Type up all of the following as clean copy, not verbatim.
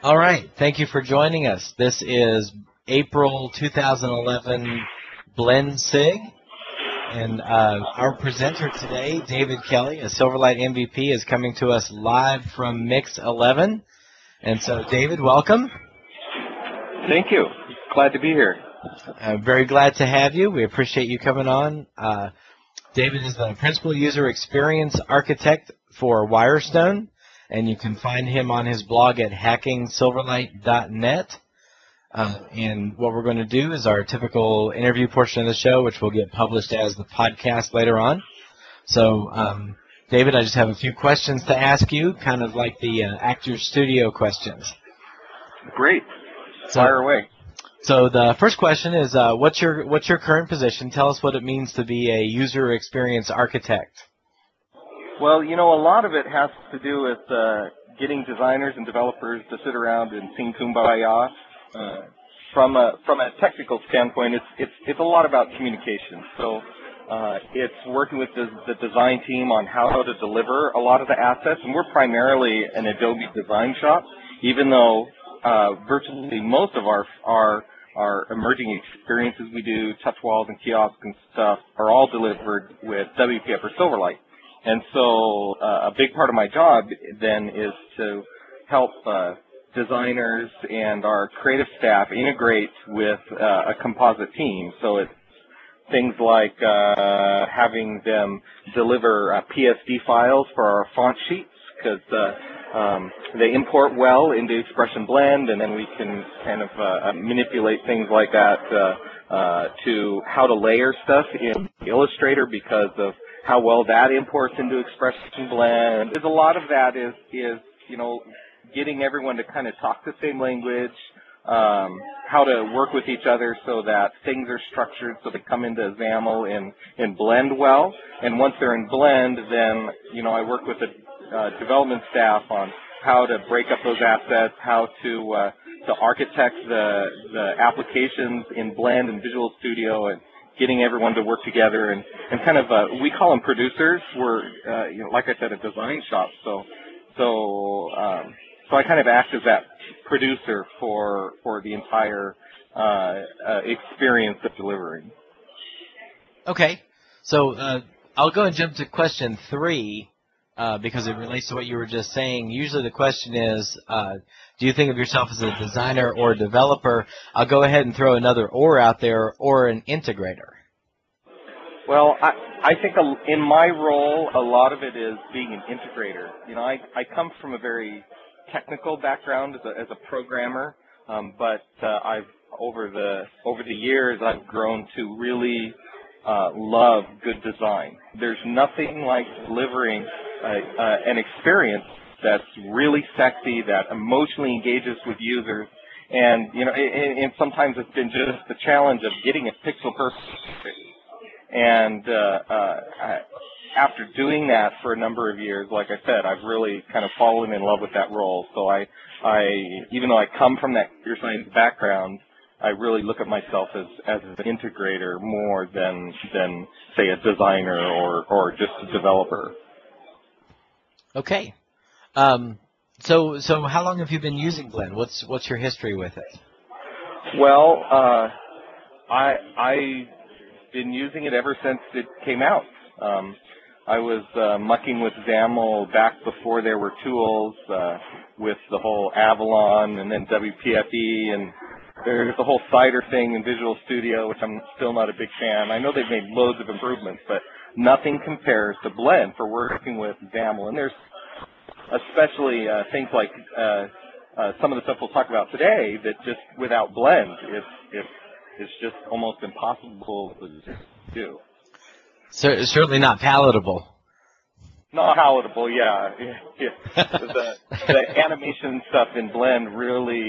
All right. Thank you for joining us. This is April 2011 Blend SIG. And our presenter today, David Kelly, a Silverlight MVP, is coming to us live from Mix 11. And so, David, welcome. Thank you. Glad to be here. I'm very glad to have you. We appreciate you coming on. David is the Principal User Experience Architect for Wirestone, and you can find him on his blog at hackingsilverlight.net. And what we're going to do is our typical interview portion of the show, which will get published as the podcast later on. So, David, I just have a few questions to ask you, kind of like the Actors Studio questions. Great. Fire away. So the first question is, what's your current position? Tell us what it means to be a user experience architect. Well, a lot of it has to do with getting designers and developers to sit around and sing Kumbaya. From a technical standpoint, it's a lot about communication. So it's working with the design team on how to deliver a lot of the assets, and we're primarily an Adobe design shop, even though virtually most of our emerging experiences we do, touch walls and kiosks and stuff, are all delivered with WPF or Silverlight. And so a big part of my job then is to help designers and our creative staff integrate with a composite team. So it's things like having them deliver PSD files for our font sheets, because they import well into Expression Blend, and then we can kind of manipulate things like that to how to layer stuff in Illustrator because of how well that imports into Expression Blend. There's a lot of that is getting everyone to kind of talk the same language, how to work with each other so that things are structured so they come into XAML and blend well. And once they're in Blend, then I work with the development staff on how to break up those assets, how to architect the applications in Blend and Visual Studio, and getting everyone to work together and kind of we call them producers. We're like I said, a design shop, so I kind of act as that producer for the entire experience of delivering. Okay, so I'll go and jump to question 3 because it relates to what you were just saying. Usually the question is, do you think of yourself as a designer or a developer? I'll go ahead and throw another or out there, or an integrator. Well, I think in my role, a lot of it is being an integrator. I come from a very technical background as a programmer, but I've over the years I've grown to really love good design. There's nothing like delivering an experience that's really sexy, that emotionally engages with users, and and sometimes it's been just the challenge of getting it pixel perfect. And after doing that for a number of years, like I said, I've really kind of fallen in love with that role. So I even though I come from that computer science background, I really look at myself as an integrator more than say a designer or just a developer. Okay. So how long have you been using Blend? What's your history with it? Well, I've been using it ever since it came out. I was mucking with XAML back before there were tools, with the whole Avalon and then WPFE, and there's the whole Cider thing in Visual Studio, which I'm still not a big fan. I know they've made loads of improvements, but nothing compares to Blend for working with XAML. And there's especially things like some of the stuff we'll talk about today that just without Blend, it's just almost impossible to do. Certainly not palatable. Not palatable, yeah. The animation stuff in Blend really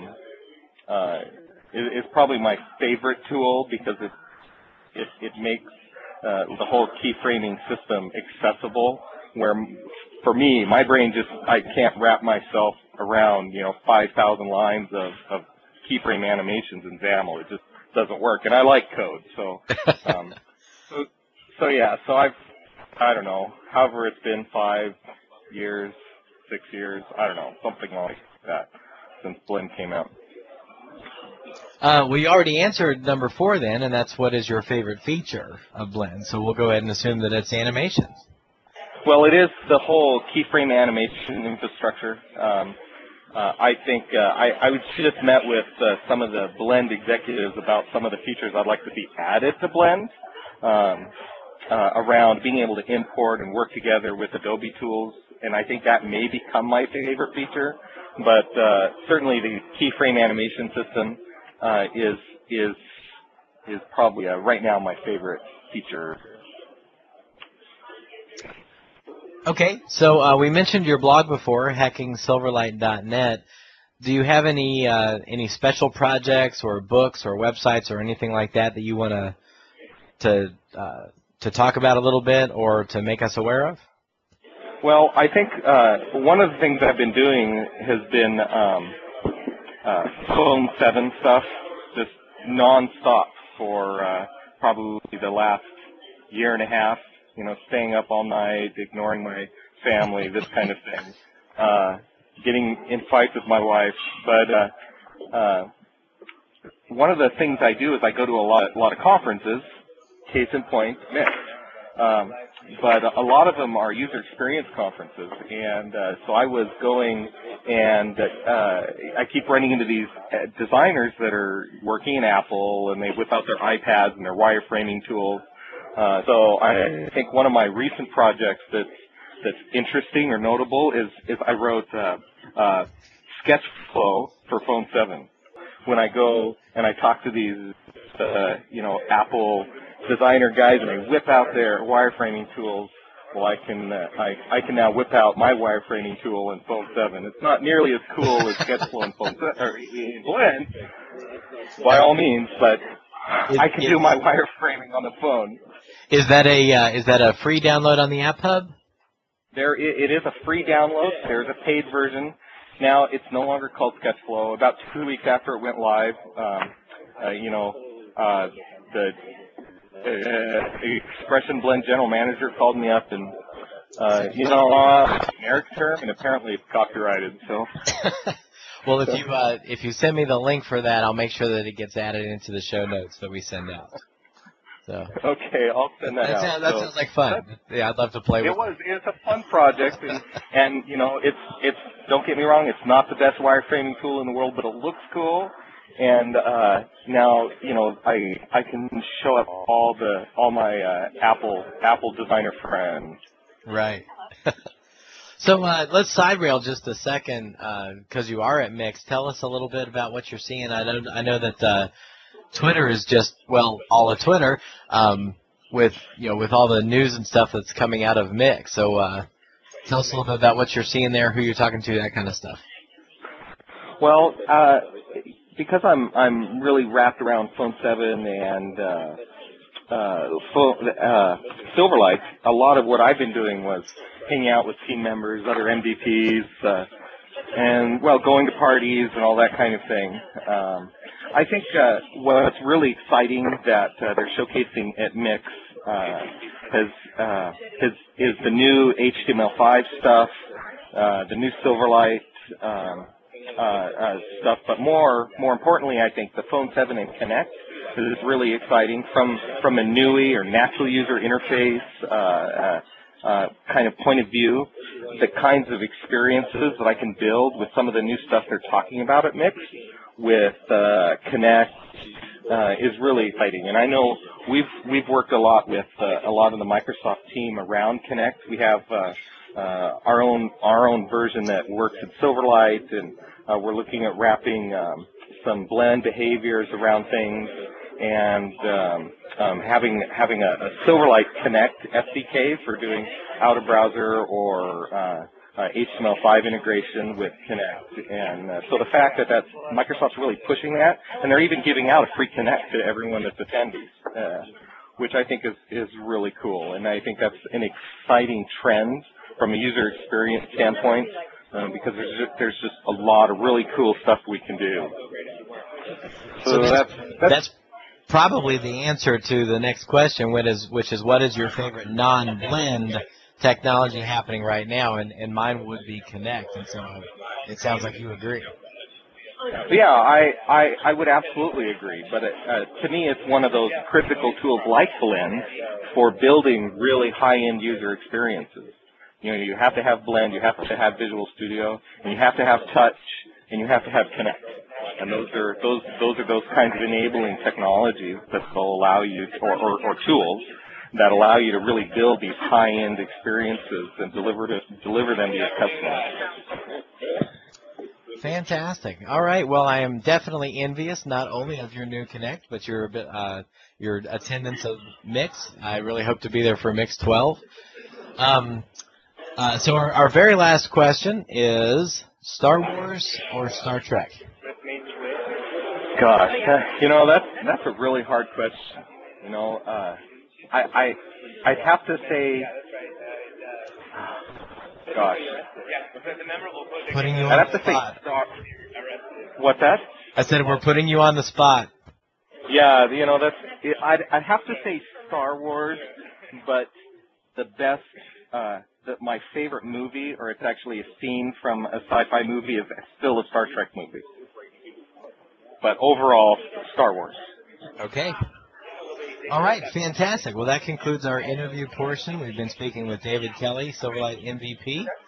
is probably my favorite tool because it makes the whole keyframing system accessible. Where for me, my brain I can't wrap myself around 5,000 lines of keyframe animations in XAML. It just doesn't work, and I like code, so I don't know, however it's been 5 years, 6 years, I don't know, something like that. since Blend came out. We already answered number 4 then, and that's what is your favorite feature of Blend. So we'll go ahead and assume that it's animations. Well, it is the whole keyframe animation infrastructure. I think I was just met with some of the Blend executives about some of the features I'd like to see added to Blend around being able to import and work together with Adobe tools, and I think that may become my favorite feature. But certainly the keyframe animation system is probably right now my favorite feature. Okay, so we mentioned your blog before, hackingsilverlight.net. Do you have any special projects or books or websites or anything like that you want to talk about a little bit or to make us aware of? Well, I think one of the things I've been doing has been Phone 7 stuff, just nonstop for probably the last year and a half. You know, staying up all night, ignoring my family, this kind of thing. Getting in fights with my wife. But one of the things I do is I go to a lot of conferences, case in point, Mix. But a lot of them are user experience conferences. And so I was going, and I keep running into these designers that are working in Apple, and they whip out their iPads and their wireframing tools. So I think one of my recent projects that's interesting or notable is I wrote SketchFlow for Phone 7. When I go and I talk to these Apple designer guys and they whip out their wireframing tools, well, I can now whip out my wireframing tool in Phone 7. It's not nearly as cool as SketchFlow in Phone 7 or in Blend, by all means, but I can do my wireframing on the phone. Is that a free download on the App Hub? It is a free download. There's a paid version. Now it's no longer called SketchFlow. About 2 weeks after it went live, the Expression Blend general manager called me up and generic term, and apparently it's copyrighted. So. Well, if you send me the link for that, I'll make sure that it gets added into the show notes that we send out. So. Okay, I'll send that out. That sounds like fun. Yeah, I'd love to play with it. It's a fun project, and it's don't get me wrong, it's not the best wireframing tool in the world, but it looks cool. And now I can show up all my Apple designer friends. Right. So let's side rail just a second, because you are at Mix. Tell us a little bit about what you're seeing. I know that Twitter is just all of Twitter, with all the news and stuff that's coming out of Mix. So tell us a little bit about what you're seeing there, who you're talking to, that kind of stuff. Well, because I'm really wrapped around Phone 7 and Silverlight, a lot of what I've been doing was hanging out with team members, other MVPs, and going to parties and all that kind of thing. I think what's really exciting that they're showcasing at Mix is the new HTML5 stuff, the new Silverlight stuff, but more importantly, I think the Phone 7 and Connect is really exciting from a NUI or natural user interface kind of point of view. The kinds of experiences that I can build with some of the new stuff they're talking about at Mix with Connect is really exciting. And I know we've worked a lot with a lot of the Microsoft team around Connect. We have our own version that works in Silverlight, and we're looking at wrapping some Blend behaviors around things, and having a Silverlight Connect SDK for doing out of browser or HTML5 integration with Connect. And so the fact that Microsoft's really pushing that, and they're even giving out a free Connect to everyone that's attendees, which I think is really cool. And I think that's an exciting trend from a user experience standpoint, because there's just a lot of really cool stuff we can do. So that's probably the answer to the next question, which is what is your favorite non-Blend technology happening right now? And mine would be Connect, and so it sounds like you agree. Yeah, I would absolutely agree. But to me, it's one of those critical tools like Blend for building really high-end user experiences. You know, you have to have Blend, you have to have Visual Studio, and you have to have Touch, and you have to have Connect. And those are those kinds of enabling technologies that will allow you, or tools that allow you to really build these high-end experiences and deliver them to your customers. Fantastic. All right. Well, I am definitely envious not only of your new Connect, but your attendance of Mix. I really hope to be there for Mix 12. So our very last question is Star Wars or Star Trek? Gosh, you know, that's a really hard question. You know, I'd have to say, gosh. Putting you I'd on have the to say spot. What's that? I said we're putting you on the spot. Yeah, you know, I'd have to say Star Wars, but the best, my favorite movie, or it's actually a scene from a sci-fi movie, is still a Star Trek movie. But overall, Star Wars. Okay. All right, fantastic. Well, that concludes our interview portion. We've been speaking with David Kelly, Silverlight MVP.